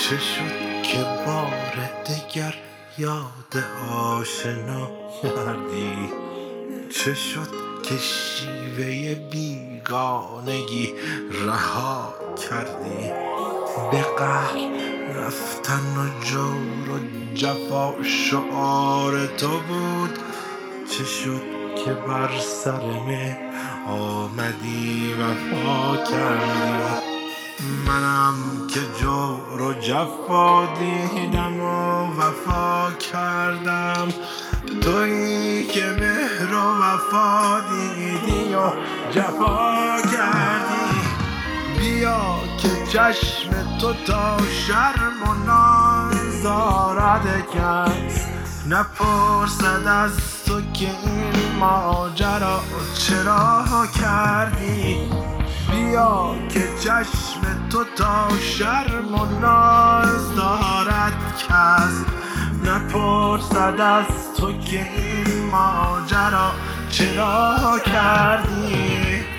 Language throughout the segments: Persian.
چه شد که بار دگر یاد آشنا کردی؟ چه شد که شیوه بیگانگی رها کردی؟ به قهر رفتن و جور و جفا شعار تو بود. چه شد که بر سر مهر آمدی وفا کردی؟ منم که جور و جفا دیدم و وفا کردم، تویی که مهر و وفا دیدی و جفا کردی. بیا که چشم تو تا شرم و ناز دارد کس، نپرسد از تو که این ماجرا چرا کردی. بیا که چشم تو تا شرم و ناز دارد کس، نپرسد از تو که این ماجرا چرا کردی.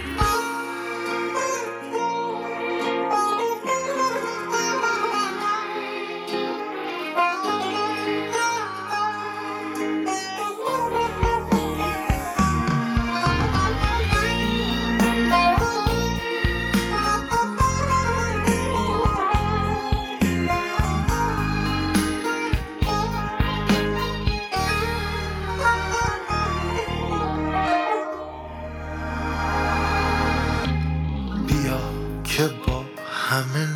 که با همه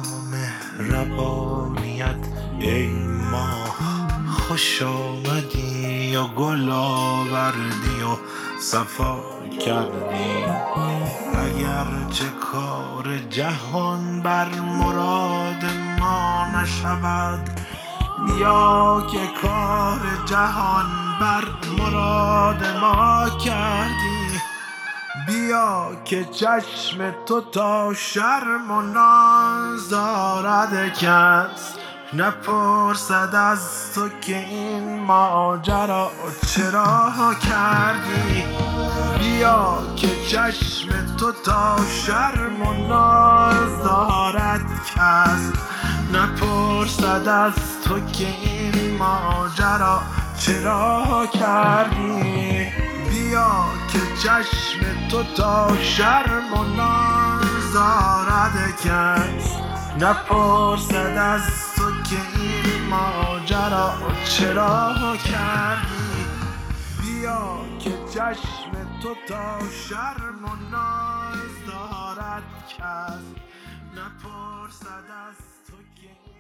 نامهربانیت ای ماه خوش آمدی و گل آوردی و صفا کردی. اگرچه کار جهان بر مراد ما نشود، بیا که کار جهان بر مراد ما کردی. بیا که چشم تو تا شرم و ناز دارد کس، نپرسد از تو که این ماجرا چرا کردی. بیا که چشم تو تا شرم و ناز دارد کس، نپرسد از تو که این ماجرا چرا کردی. بیا که چشم تو تا شرم و ناز دارد کس، نپرسد از تو که این ماجرا چرا کردی. بیا که چشم تو تا شرم و ناز دارد کس، نپرسد از تو که